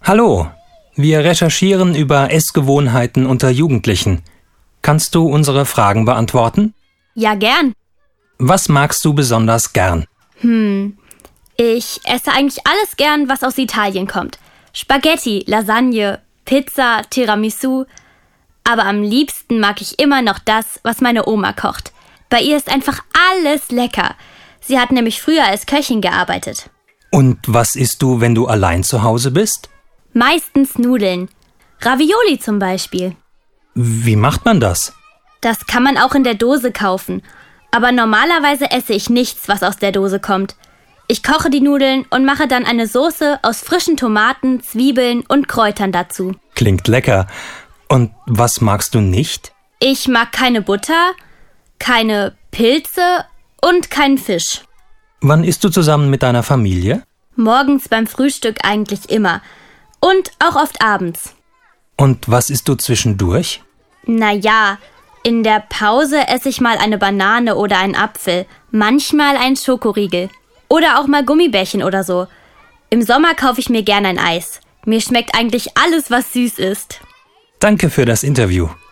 Hallo, wir recherchieren über Essgewohnheiten unter Jugendlichen. Kannst du unsere Fragen beantworten? Ja, gern. Was magst du besonders gern? Ich esse eigentlich alles gern, was aus Italien kommt. Spaghetti, Lasagne, Pizza, Tiramisu. Aber am liebsten mag ich immer noch das, was meine Oma kocht. Bei ihr ist einfach alles lecker. Sie hat nämlich früher als Köchin gearbeitet. Und was isst du, wenn du allein zu Hause bist? Meistens Nudeln. Ravioli zum Beispiel. Wie macht man das? Das kann man auch in der Dose kaufen. Aber normalerweise esse ich nichts, was aus der Dose kommt. Ich koche die Nudeln und mache dann eine Soße aus frischen Tomaten, Zwiebeln und Kräutern dazu. Klingt lecker. Und was magst du nicht? Ich mag keine Butter, keine Pilze und keinen Fisch. Wann isst du zusammen mit deiner Familie? Morgens beim Frühstück eigentlich immer. Und auch oft abends. Und was isst du zwischendurch? Naja, in der Pause esse ich mal eine Banane oder einen Apfel, manchmal einen Schokoriegel. Oder auch mal Gummibärchen oder so. Im Sommer kaufe ich mir gern ein Eis. Mir schmeckt eigentlich alles, was süß ist. Danke für das Interview.